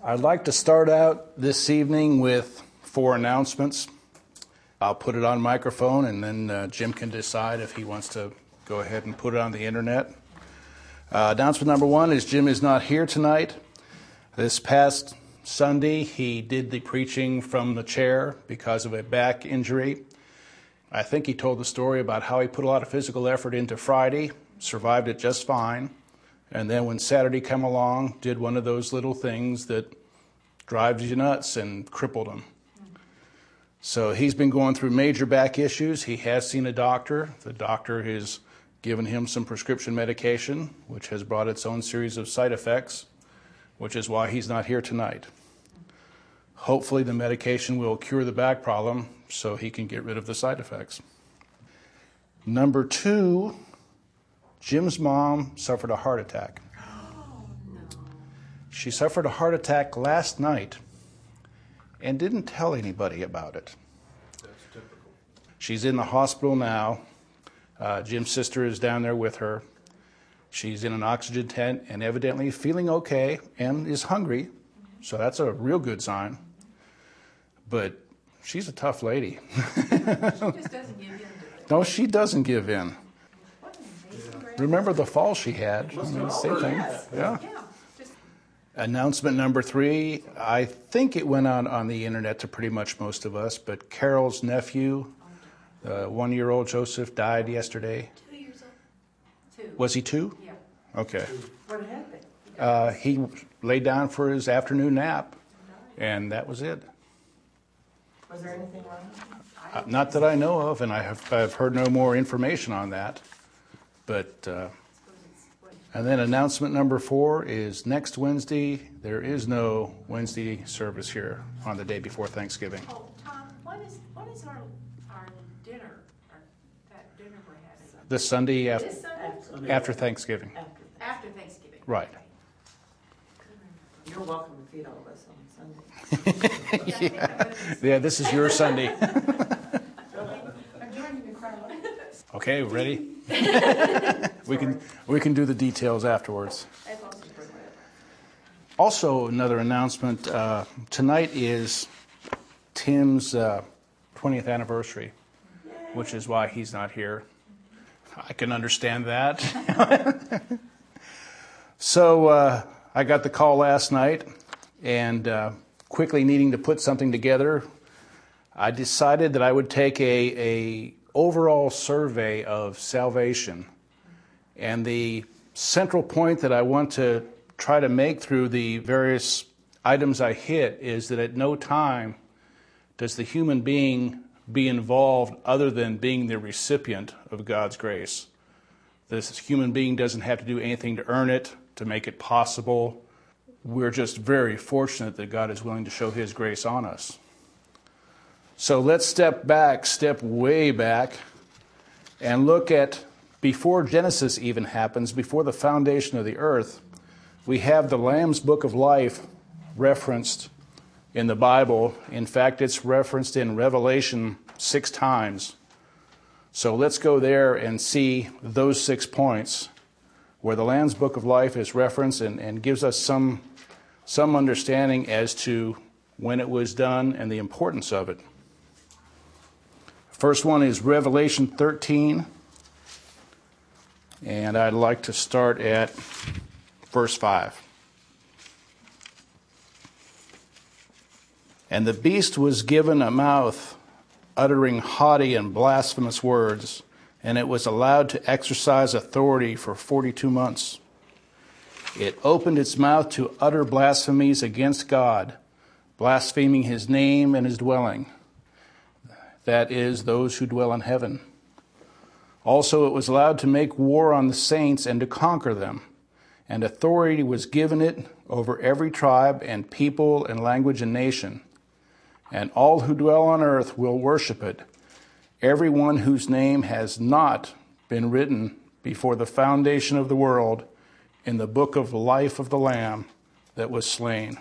I'd like to start out this evening with 4 announcements. I'll put it on microphone, and then Jim can decide if he wants to go ahead and put it on the internet. Announcement number 1 is Jim is not here tonight. This past Sunday, he did the preaching from the chair because of a back injury. I think he told the story about how he put a lot of physical effort into Friday, survived it just fine, and then when Saturday came along, did one of those little things that drives you nuts and crippled him. So he's been going through major back issues. He has seen a doctor. The doctor has given him some prescription medication, which has brought its own series of side effects, which is why he's not here tonight. Hopefully the medication will cure the back problem so he can get rid of the side effects. Number 2, Jim's mom suffered a heart attack. She suffered a heart attack last night and didn't tell anybody about it. That's typical. She's in the hospital now. Jim's sister is down there with her. She's in an oxygen tent and evidently feeling okay and is hungry, so that's a real good sign. But she's a tough lady. She just doesn't give in to it. No, she doesn't give in. What an amazing grandmother. Remember the fall she had? Same thing. Yeah. Announcement number 3, I think it went on the internet to pretty much most of us, but Carol's nephew, 1-year-old Joseph, died yesterday. 2 years old. 2. Was he 2? Yeah. Okay. What happened? He laid down for his afternoon nap, and that was it. Was there anything wrong? Not that I know of, and I've heard no more information on that. But and then announcement number 4 is next Wednesday. There is no Wednesday service here on the day before Thanksgiving. Oh, Tom, what is our dinner, that dinner we're having? This Sunday This Sunday? after Thanksgiving. After Thanksgiving. Right. You're welcome to feed all of us on Sunday. Yeah, this is your Sunday. I'm joining the crowd. Okay, ready? We can do the details afterwards. That's awesome. Also, another announcement. Tonight is Tim's 20th anniversary, which is why he's not here. I can understand that. So I got the call last night, and quickly needing to put something together, I decided that I would take a overall survey of salvation. And the central point that I want to try to make through the various items I hit is that at no time does the human being be involved other than being the recipient of God's grace. This human being doesn't have to do anything to earn it, to make it possible. We're just very fortunate that God is willing to show His grace on us. So let's step way back, and look at before Genesis even happens, before the foundation of the earth, we have the Lamb's Book of Life referenced in the Bible. In fact, it's referenced in Revelation 6 times. So let's go there and see those 6 points where the Lamb's Book of Life is referenced and gives us some understanding as to when it was done and the importance of it. First one is Revelation 13, and I'd like to start at verse 5. And the beast was given a mouth, uttering haughty and blasphemous words, and it was allowed to exercise authority for 42 months. It opened its mouth to utter blasphemies against God, blaspheming His name and His dwelling, that is, those who dwell in heaven. Also, it was allowed to make war on the saints and to conquer them, and authority was given it over every tribe and people and language and nation. And all who dwell on earth will worship it, everyone whose name has not been written before the foundation of the world in the book of life of the Lamb that was slain.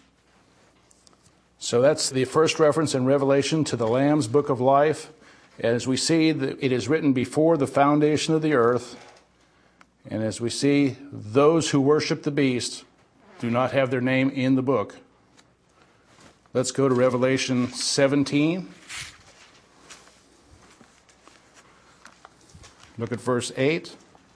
So that's the first reference in Revelation to the Lamb's Book of Life. As we see, it is written before the foundation of the earth. And as we see, those who worship the beast do not have their name in the book Let's go to Revelation 17. Look at verse 8.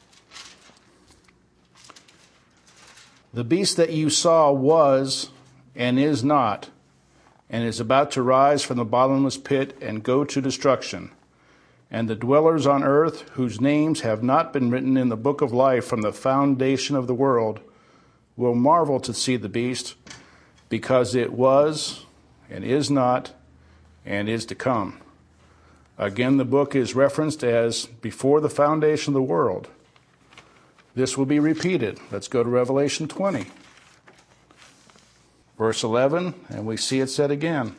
The beast that you saw was and is not, and is about to rise from the bottomless pit and go to destruction. And the dwellers on earth, whose names have not been written in the book of life from the foundation of the world, will marvel to see the beast, because it was and is not and is to come. Again, the book is referenced as before the foundation of the world. This will be repeated. Let's go to Revelation 20. Verse 11, and we see it said again.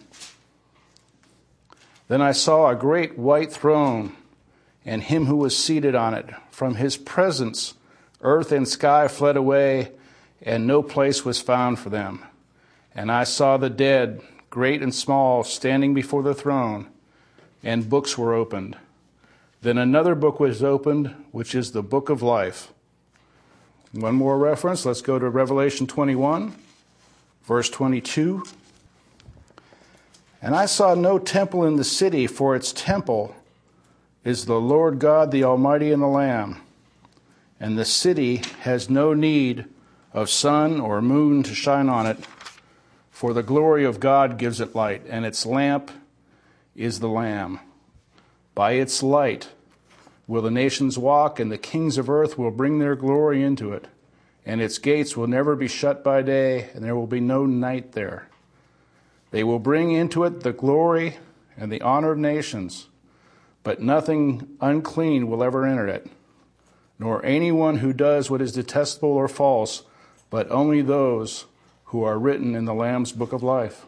Then I saw a great white throne, and him who was seated on it. From his presence, earth and sky fled away, and no place was found for them. And I saw the dead, great and small, standing before the throne, and books were opened. Then another book was opened, which is the book of life. One more reference. Let's go to Revelation 21, verse 22. And I saw no temple in the city, for its temple is the Lord God, the Almighty, and the Lamb. And the city has no need of sun or moon to shine on it, for the glory of God gives it light, and its lamp is the Lamb. By its light will the nations walk, and the kings of earth will bring their glory into it. And its gates will never be shut by day, and there will be no night there. They will bring into it the glory and the honor of nations, but nothing unclean will ever enter it, nor anyone who does what is detestable or false, but only those who are written in the Lamb's book of life.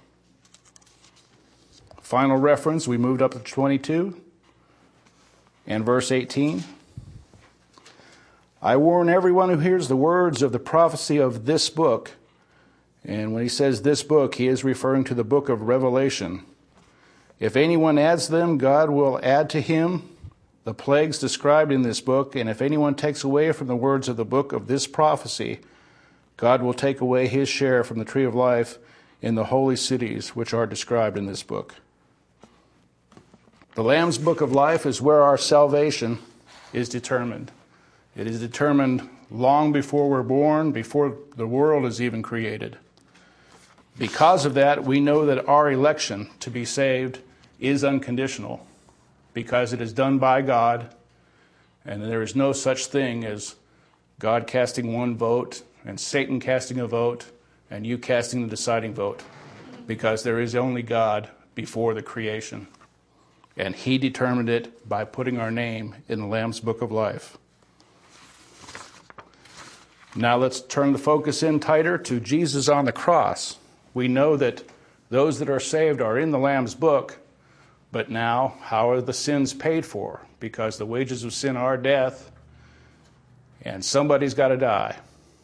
Final reference, we moved up to 22 and verse 18. I warn everyone who hears the words of the prophecy of this book. And when he says this book, he is referring to the book of Revelation. If anyone adds them, God will add to him the plagues described in this book. And if anyone takes away from the words of the book of this prophecy, God will take away his share from the tree of life in the holy cities which are described in this book. The Lamb's book of life is where our salvation is determined. It is determined long before we're born, before the world is even created. Because of that, we know that our election to be saved is unconditional, because it is done by God, and there is no such thing as God casting one vote and Satan casting a vote and you casting the deciding vote, because there is only God before the creation. And he determined it by putting our name in the Lamb's book of life. Now let's turn the focus in tighter to Jesus on the cross. We know that those that are saved are in the Lamb's book, but now how are the sins paid for? Because the wages of sin are death, and somebody's got to die.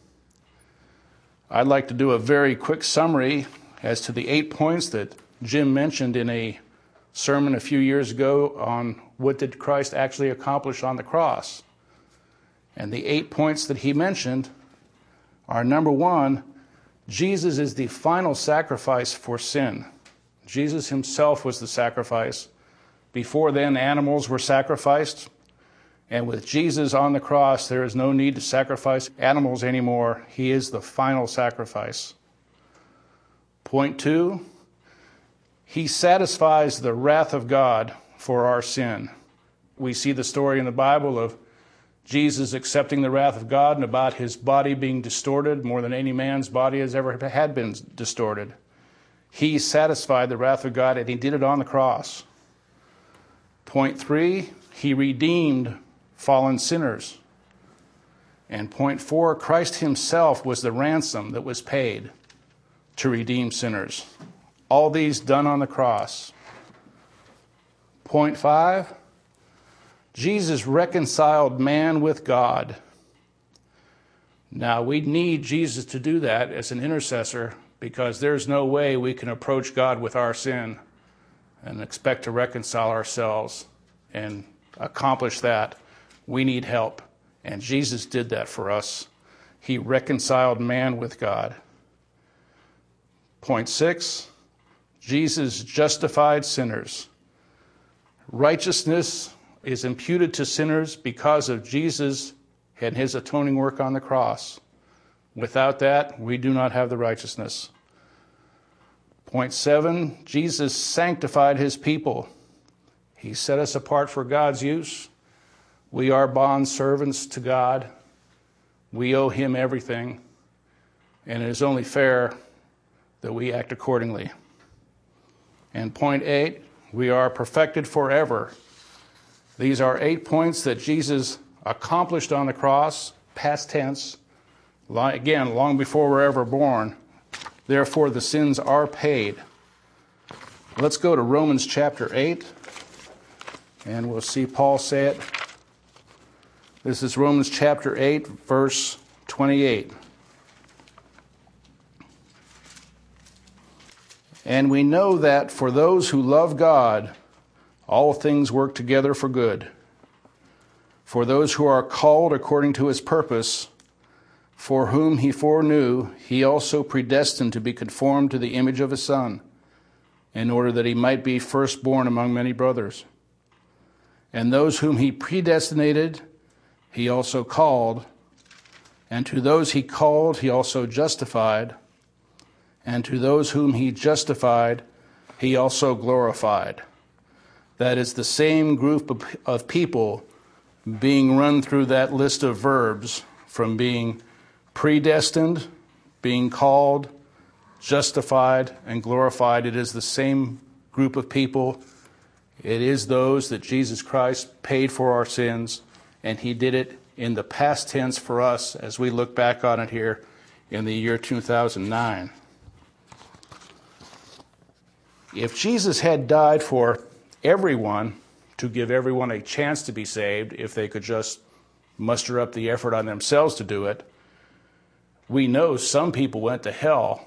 I'd like to do a very quick summary as to the 8 points that Jim mentioned in a sermon a few years ago on what did Christ actually accomplish on the cross. And the 8 points that he mentioned are: number one, Jesus is the final sacrifice for sin. Jesus himself was the sacrifice. Before then, animals were sacrificed. And with Jesus on the cross, there is no need to sacrifice animals anymore. He is the final sacrifice. Point two, he satisfies the wrath of God for our sin. We see the story in the Bible of Jesus accepting the wrath of God and about his body being distorted more than any man's body has ever had been distorted. He satisfied the wrath of God, and he did it on the cross. Point three, he redeemed fallen sinners. And point four, Christ himself was the ransom that was paid to redeem sinners. All these done on the cross. Point five, Jesus reconciled man with God. Now, we need Jesus to do that as an intercessor, because there's no way we can approach God with our sin and expect to reconcile ourselves and accomplish that. We need help, and Jesus did that for us. He reconciled man with God. Point six, Jesus justified sinners. Righteousness is imputed to sinners because of Jesus and his atoning work on the cross. Without that, we do not have the righteousness. Point 7, Jesus sanctified his people. He set us apart for God's use. We are bond servants to God. We owe him everything, and it is only fair that we act accordingly. And point 8, we are perfected forever. These are 8 points that Jesus accomplished on the cross, past tense, again, long before we're ever born. Therefore, the sins are paid. Let's go to Romans chapter 8, and we'll see Paul say it. This is Romans chapter 8, verse 28. And we know that for those who love God, all things work together for good. For those who are called according to his purpose, for whom he foreknew, he also predestined to be conformed to the image of his Son, in order that he might be firstborn among many brothers. And those whom he predestinated, he also called. And to those he called, he also justified. And to those whom he justified, he also glorified. That is the same group of people being run through that list of verbs, from being predestined, being called, justified, and glorified. It is the same group of people. It is those that Jesus Christ paid for our sins, and he did it in the past tense for us as we look back on it here in the year 2009. If Jesus had died for everyone, to give everyone a chance to be saved, if they could just muster up the effort on themselves to do it, we know some people went to hell.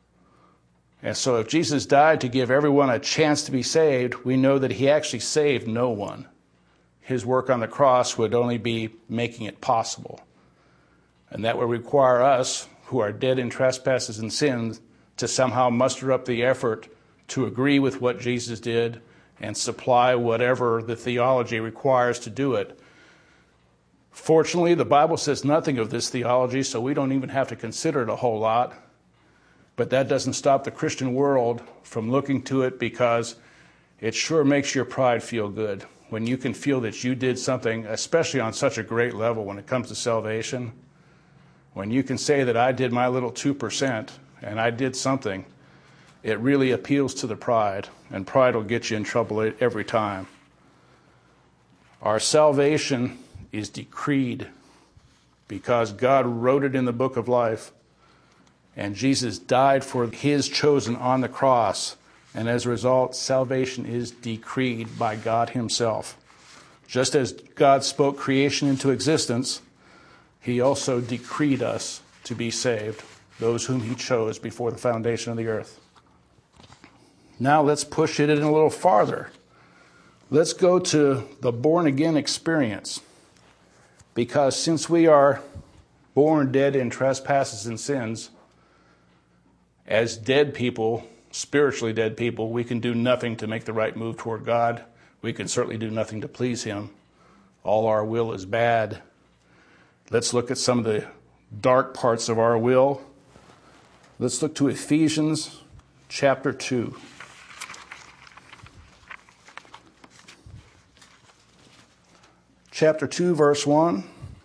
And so if Jesus died to give everyone a chance to be saved, we know that he actually saved no one. His work on the cross would only be making it possible. And that would require us, who are dead in trespasses and sins, to somehow muster up the effort to agree with what Jesus did and supply whatever the theology requires to do it. Fortunately, the Bible says nothing of this theology, so we don't even have to consider it a whole lot. But that doesn't stop the Christian world from looking to it, because it sure makes your pride feel good when you can feel that you did something, especially on such a great level when it comes to salvation. When you can say that I did my little 2% and I did something, it really appeals to the pride, and pride will get you in trouble every time. Our salvation is decreed because God wrote it in the book of life, and Jesus died for his chosen on the cross, and as a result, salvation is decreed by God himself. Just as God spoke creation into existence, he also decreed us to be saved, those whom he chose before the foundation of the earth. Now let's push it in a little farther. Let's go to the born-again experience. Because since we are born dead in trespasses and sins, as dead people, spiritually dead people, we can do nothing to make the right move toward God. We can certainly do nothing to please him. All our will is bad. Let's look at some of the dark parts of our will. Let's look to Ephesians chapter 2. Chapter 2, verse 1.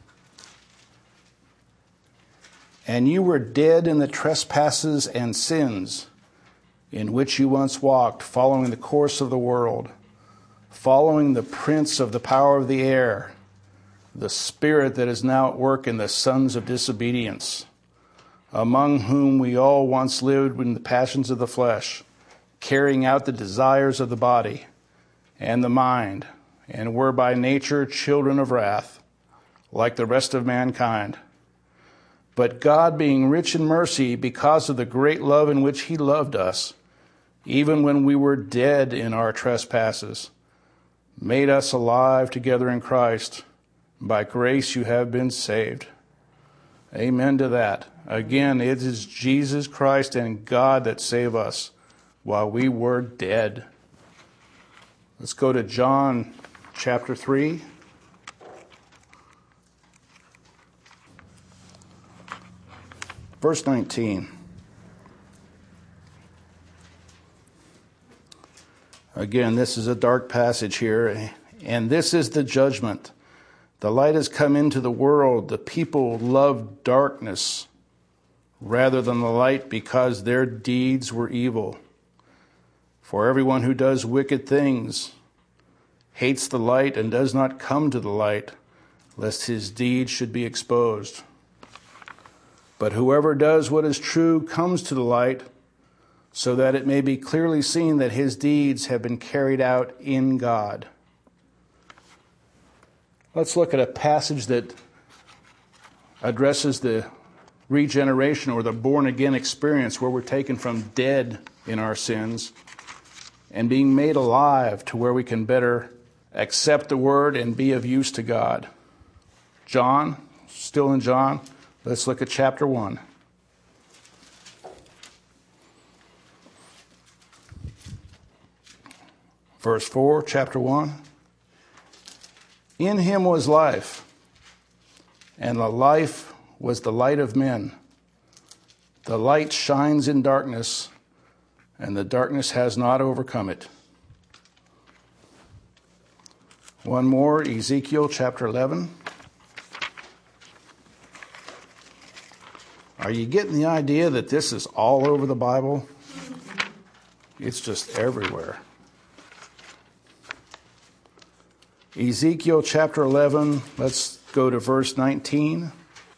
And you were dead in the trespasses and sins in which you once walked, following the course of the world, following the prince of the power of the air, the spirit that is now at work in the sons of disobedience, among whom we all once lived in the passions of the flesh, carrying out the desires of the body and the mind, and were by nature children of wrath, like the rest of mankind. But God, being rich in mercy, because of the great love in which he loved us, even when we were dead in our trespasses, made us alive together in Christ. By grace you have been saved. Amen to that. Again, it is Jesus Christ and God that save us. while we were dead. Let's go to John chapter 3. Verse 19. Again, this is a dark passage here. And this is the judgment. The light has come into the world. The people loved darkness rather than the light because their deeds were evil. For everyone who does wicked things hates the light and does not come to the light, lest his deeds should be exposed. But whoever does what is true comes to the light, so that it may be clearly seen that his deeds have been carried out in God. Let's look at a passage that addresses the regeneration or the born-again experience, where we're taken from dead in our sins and being made alive to where we can better accept the word and be of use to God. John, still in John, let's look at chapter 1. Verse 4, chapter 1. In him was life, and the life was the light of men. The light shines in darkness, and the darkness has not overcome it. One more, Ezekiel chapter 11. Are you getting the idea that this is all over the Bible? It's just everywhere. Ezekiel chapter 11, let's go to verse 19.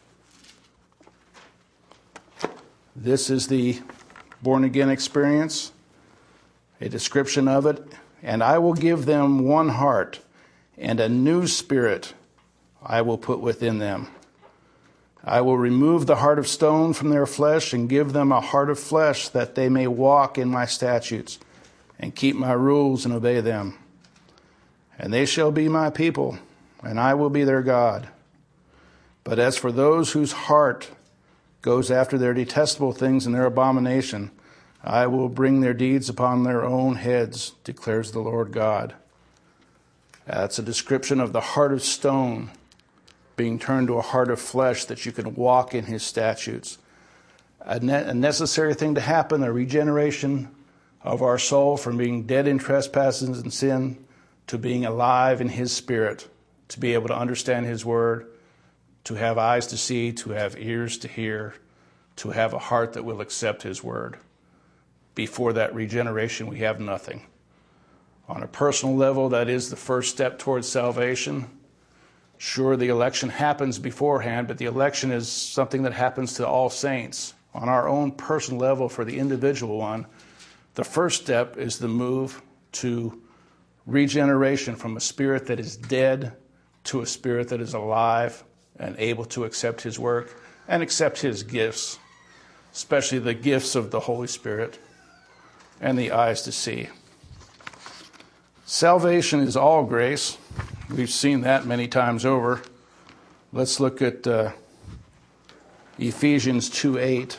This is the born-again experience, a description of it. And I will give them one heart, and a new spirit I will put within them. I will remove the heart of stone from their flesh and give them a heart of flesh, that they may walk in my statutes and keep my rules and obey them. And they shall be my people, and I will be their God. But as for those whose heart goes after their detestable things and their abomination, I will bring their deeds upon their own heads, declares the Lord God. That's a description of the heart of stone being turned to a heart of flesh, that you can walk in his statutes. A necessary thing to happen, the regeneration of our soul from being dead in trespasses and sin to being alive in his spirit, to be able to understand his word, to have eyes to see, to have ears to hear, to have a heart that will accept his word. Before that regeneration, we have nothing. On a personal level, that is the first step towards salvation. Sure, the election happens beforehand, but the election is something that happens to all saints. On our own personal level, for the individual one, the first step is the move to regeneration from a spirit that is dead to a spirit that is alive and able to accept his work and accept his gifts, especially the gifts of the Holy Spirit and the eyes to see. Salvation is all grace. We've seen that many times over. Let's look at Ephesians 2:8.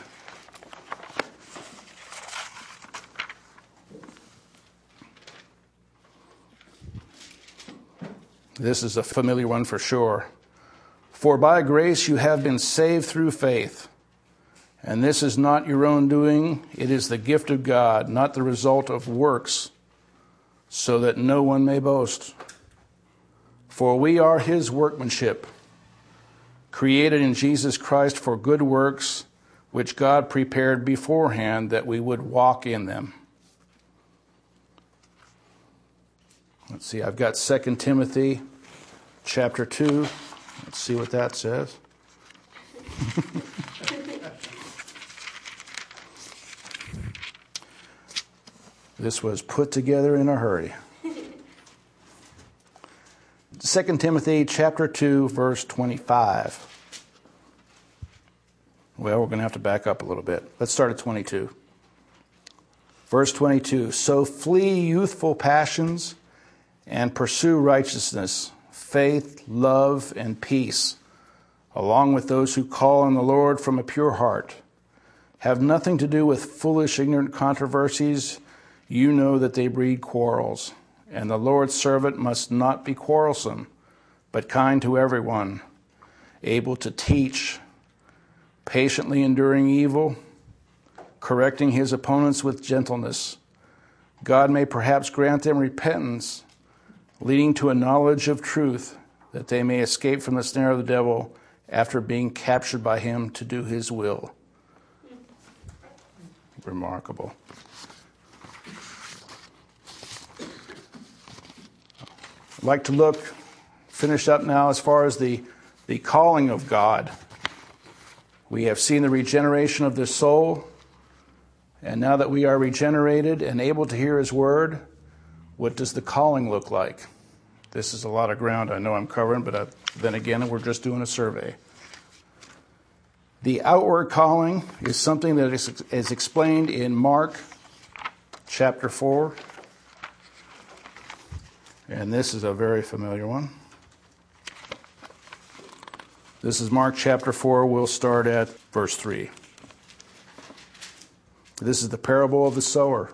This is a familiar one for sure. For by grace you have been saved through faith. And this is not your own doing. It is the gift of God, not the result of works, so that no one may boast. For we are his workmanship, created in Jesus Christ for good works, which God prepared beforehand that we would walk in them. Let's see, I've got 2 Timothy chapter 2. Let's see what that says. This was put together in a hurry. 2 Timothy chapter 2, verse 25. Well, we're going to have to back up a little bit. Let's start at 22. Verse 22. So flee youthful passions and pursue righteousness, faith, love, and peace, along with those who call on the Lord from a pure heart. Have nothing to do with foolish, ignorant controversies You know that they breed quarrels, and the Lord's servant must not be quarrelsome, but kind to everyone, able to teach, patiently enduring evil, correcting his opponents with gentleness. God may perhaps grant them repentance, leading to a knowledge of truth, that they may escape from the snare of the devil after being captured by him to do his will. Remarkable. I'd like to finish up now as far as the calling of God. We have seen the regeneration of the soul, and now that we are regenerated and able to hear his word, what does the calling look like? This is a lot of ground I know I'm covering, but then again, we're just doing a survey. The outward calling is something that is explained in Mark chapter 4. And this is a very familiar one. This is Mark chapter 4. We'll start at verse 3. This is the parable of the sower.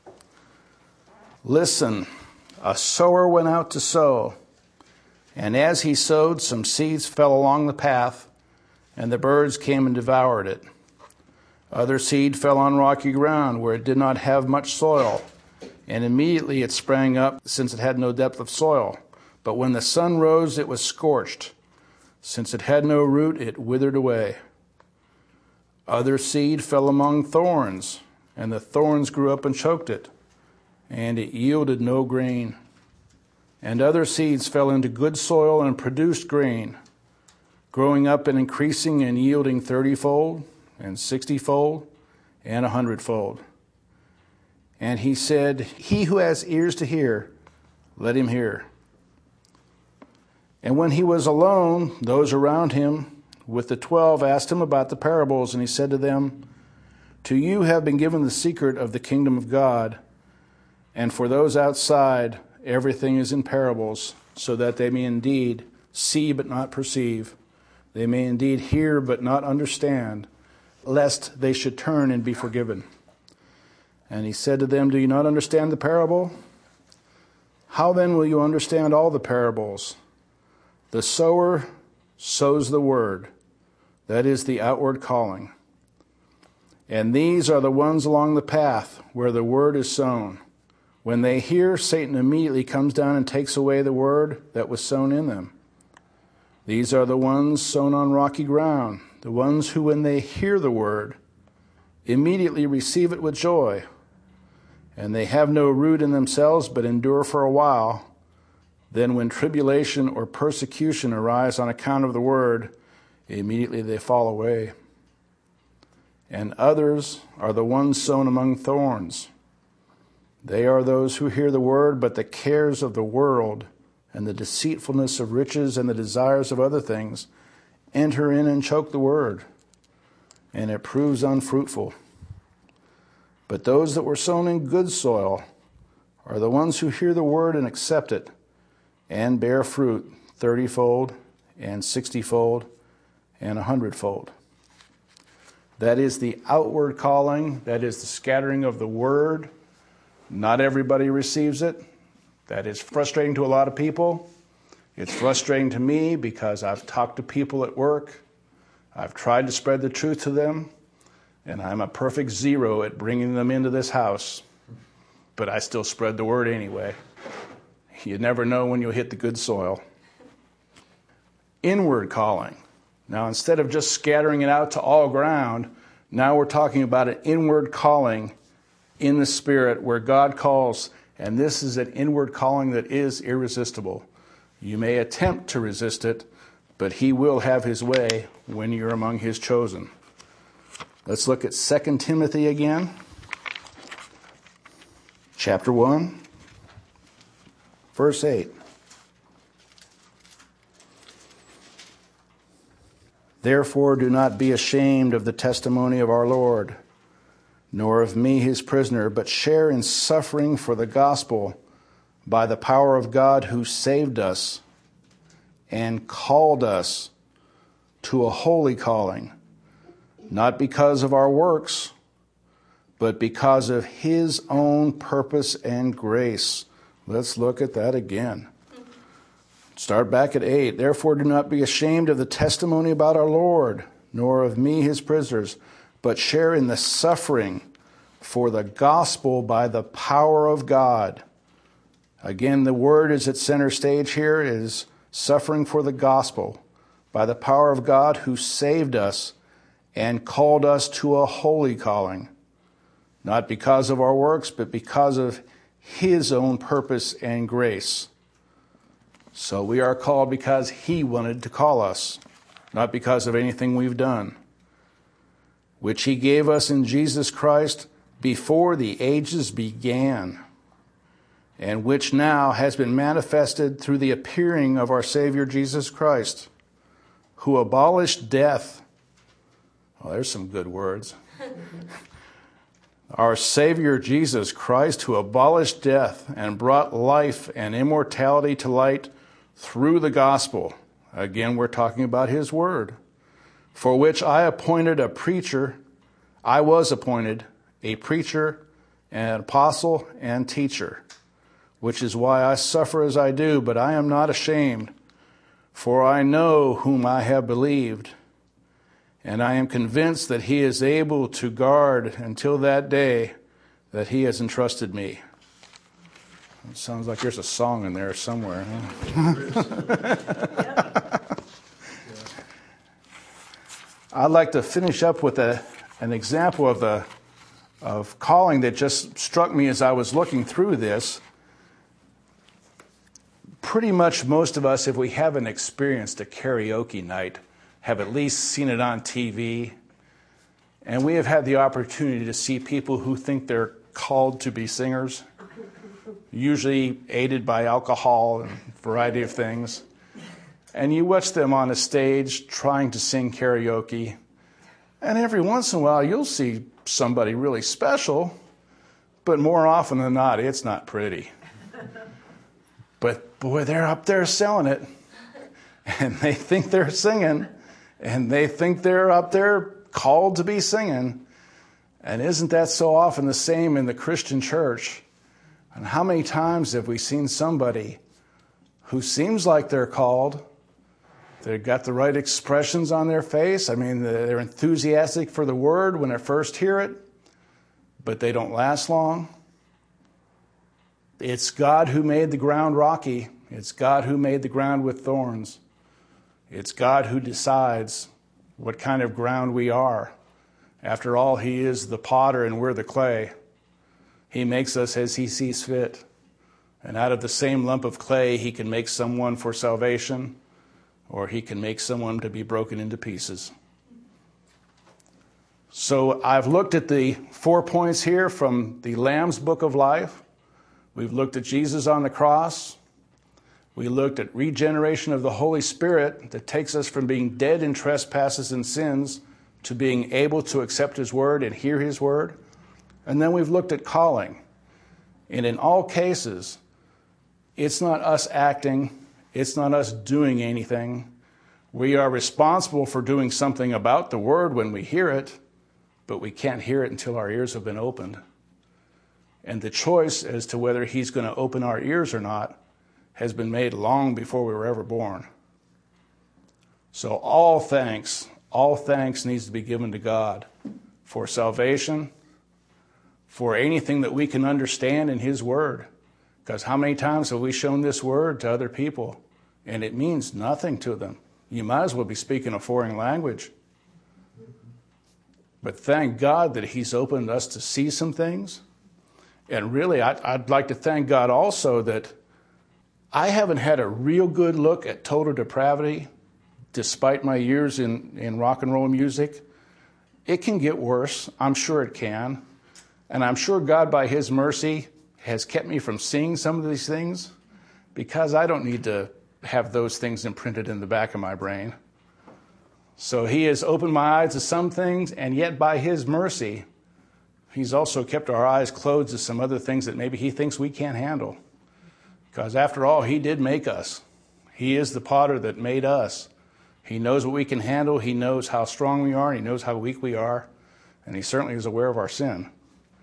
Listen, a sower went out to sow, and as he sowed, some seeds fell along the path, and the birds came and devoured it. Other seed fell on rocky ground where it did not have much soil, and immediately it sprang up, since it had no depth of soil. But when the sun rose, it was scorched. Since it had no root, it withered away. Other seed fell among thorns, and the thorns grew up and choked it, and it yielded no grain. And other seeds fell into good soil and produced grain, growing up and increasing and yielding 30-fold, and 60-fold, and 100-fold. And he said, He who has ears to hear, let him hear. And when he was alone, those around him with the 12 asked him about the parables, and he said to them, To you have been given the secret of the kingdom of God, and for those outside, everything is in parables, so that they may indeed see but not perceive. They may indeed hear but not understand, lest they should turn and be forgiven. And he said to them, Do you not understand the parable? How then will you understand all the parables? The sower sows the word. That is the outward calling. And these are the ones along the path where the word is sown. When they hear, Satan immediately comes down and takes away the word that was sown in them. These are the ones sown on rocky ground, the ones who, when they hear the word, immediately receive it with joy. And they have no root in themselves, but endure for a while. Then when tribulation or persecution arise on account of the word, immediately they fall away. And others are the ones sown among thorns. They are those who hear the word, but the cares of the world and the deceitfulness of riches and the desires of other things enter in and choke the word, and it proves unfruitful. But those that were sown in good soil are the ones who hear the word and accept it, and bear fruit 30-fold, and 60-fold, and 100-fold. That is the outward calling. That is the scattering of the word. Not everybody receives it. That is frustrating to a lot of people. It's frustrating to me because I've talked to people at work. I've tried to spread the truth to them, and I'm a perfect zero at bringing them into this house. But I still spread the word anyway. You never know when you'll hit the good soil. Inward calling. Now, instead of just scattering it out to all ground, now we're talking about an inward calling in the Spirit where God calls, and this is an inward calling that is irresistible. You may attempt to resist it, but He will have His way when you're among His chosen. Let's look at 2 Timothy again. Chapter 1, verse 8. Therefore do not be ashamed of the testimony of our Lord, nor of me his prisoner, but share in suffering for the gospel by the power of God who saved us and called us to a holy calling, not because of our works, but because of his own purpose and grace. Let's look at that again. Start back at 8. Therefore do not be ashamed of the testimony about our Lord, nor of me his prisoners, but share in the suffering for the gospel by the power of God. Again, the word is at center stage here, is suffering for the gospel by the power of God who saved us and called us to a holy calling, not because of our works, but because of his own purpose and grace. So we are called because he wanted to call us, not because of anything we've done, which he gave us in Jesus Christ before the ages began, and which now has been manifested through the appearing of our Savior Jesus Christ, who abolished death. Well, there's some good words. Our Savior Jesus Christ, who abolished death and brought life and immortality to light through the gospel. Again, we're talking about his word. For which I was appointed a preacher, an apostle, and teacher, which is why I suffer as I do, but I am not ashamed, for I know whom I have believed, and I am convinced that he is able to guard until that day that he has entrusted me. It sounds like there's a song in there somewhere. Huh? I'd like to finish up with an example of calling that just struck me as I was looking through this. Pretty much most of us, if we haven't experienced a karaoke night, have at least seen it on TV. And we have had the opportunity to see people who think they're called to be singers, usually aided by alcohol and a variety of things. And you watch them on a stage trying to sing karaoke. And every once in a while, you'll see somebody really special, but more often than not, it's not pretty. But boy, they're up there selling it. And they think they're singing. And they think they're up there called to be singing. And isn't that so often the same in the Christian church? And how many times have we seen somebody who seems like they're called? They've got the right expressions on their face. I mean, they're enthusiastic for the word when they first hear it, but they don't last long. It's God who made the ground rocky. It's God who made the ground with thorns. It's God who decides what kind of ground we are. After all, he is the potter and we're the clay. He makes us as he sees fit. And out of the same lump of clay, he can make someone for salvation, or he can make someone to be broken into pieces. So I've looked at the 4 points here from the Lamb's Book of Life. We've looked at Jesus on the cross. We looked at regeneration of the Holy Spirit that takes us from being dead in trespasses and sins to being able to accept his word and hear his word. And then we've looked at calling. And in all cases, it's not us acting. It's not us doing anything. We are responsible for doing something about the word when we hear it, but we can't hear it until our ears have been opened. And the choice as to whether he's going to open our ears or not has been made long before we were ever born. So all thanks needs to be given to God for salvation, for anything that we can understand in his word. Because how many times have we shown this word to other people and it means nothing to them? You might as well be speaking a foreign language. But thank God that he's opened us to see some things. And really, I'd like to thank God also that I haven't had a real good look at total depravity despite my years in rock and roll music. It can get worse. I'm sure it can. And I'm sure God, by his mercy, has kept me from seeing some of these things because I don't need to have those things imprinted in the back of my brain. So he has opened my eyes to some things, and yet by his mercy, he's also kept our eyes closed to some other things that maybe he thinks we can't handle. Because after all, he did make us. He is the potter that made us. He knows what we can handle. He knows how strong we are. He knows how weak we are. And he certainly is aware of our sin.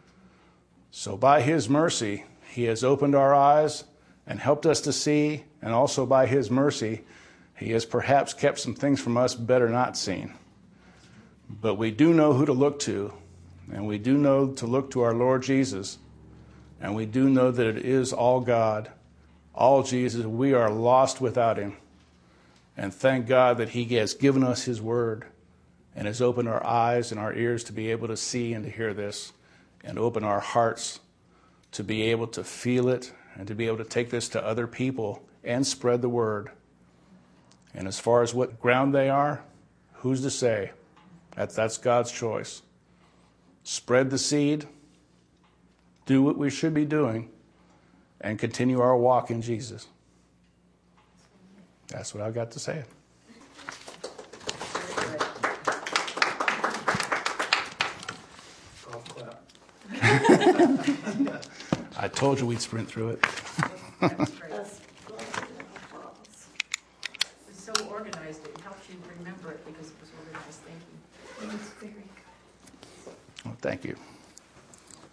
So by His mercy, He has opened our eyes and helped us to see, and also by His mercy, He has perhaps kept some things from us better not seen. But we do know who to look to, and we do know to look to our Lord Jesus, and we do know that it is all God, all Jesus. We are lost without Him. And thank God that He has given us His word and has opened our eyes and our ears to be able to see and to hear this, and open our hearts to be able to feel it and to be able to take this to other people and spread the word. And as far as what ground they are, who's to say? That's God's choice. Spread the seed, do what we should be doing, and continue our walk in Jesus. That's what I've got to say. I told you we'd sprint through it. That's great. It's so organized, it helps you remember it because it was organized thinking. It's very good. Well, thank you.